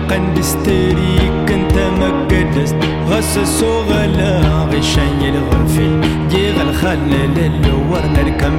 قندستري كنت مقدس غسس وغلا غشان الغرفي جيغ الخلل اللور نركم